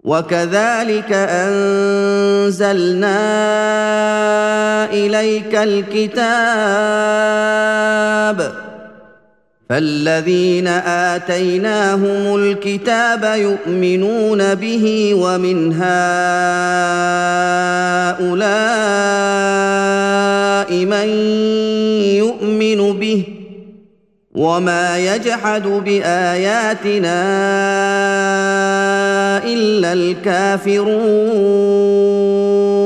وكذلك انزلنا اليك الكتاب فالذين اتيناهم الكتاب يؤمنون به ومن هؤلاء من يؤمن به وما يجحد باياتنا الا الكافرون